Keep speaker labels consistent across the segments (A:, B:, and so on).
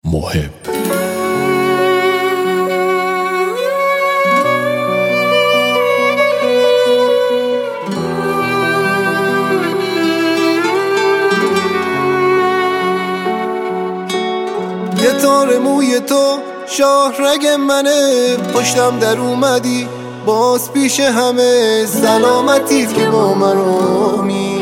A: محب.
B: یه تار موی تو شاه رگ منه، پشتم در اومدی باز پیش همه، سلامتیت که با من آمی.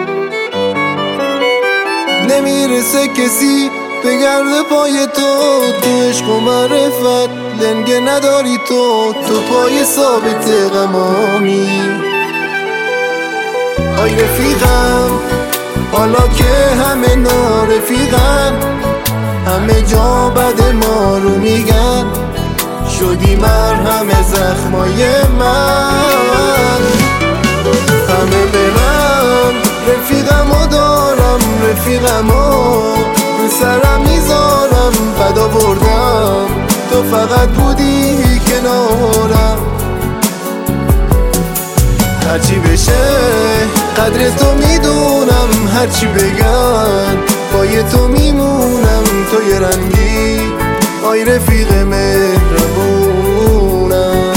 B: نمیرسه کسی به گرد پای تو، تو عشق و معرفت لنگه نداری تو پای ثابت غمامی. آی رفیقم حالا که همه نارفیقن، همه جا بد ما رو میگن، شدی مرهم زخمای من. همه برن رفیقمو دارم، رفیقمو رو سرم میذارم، بد آوردم تو فقط بودی کنارم. هرچی بشه قدر تو میدونم، هرچی بگن پای تو میمونم، تو یه رنگی آی رفیق مهربونم.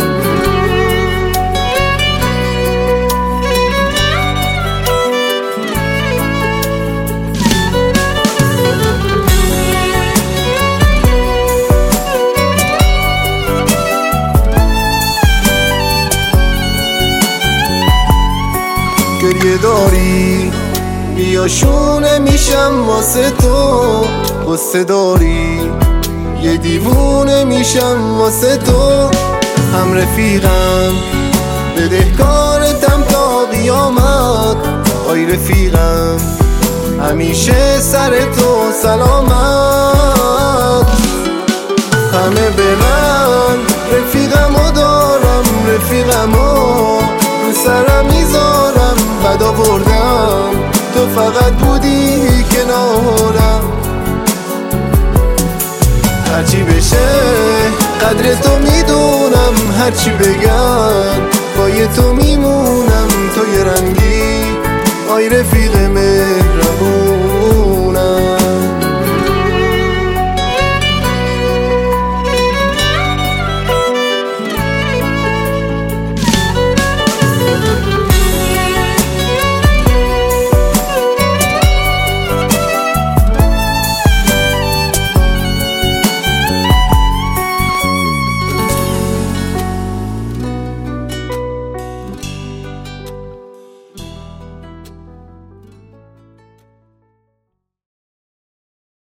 B: گریه داری بیا شونه میشم واسه تو، غصه داری یه دیوونه میشم واسه تو. هم رفیقم بدهکارتم تا قیامت، آی رفیقم همیشه سر تو سلامت. همه برن رفیقمو دارم، رفیقمو رو سرم میذارم، بد آوردم تو فقط بودی کنارم. هرچی بشه قدر تو میدونم، هرچی بگن پای تو میمونم، تو یه رنگی آی رفیق مهربون.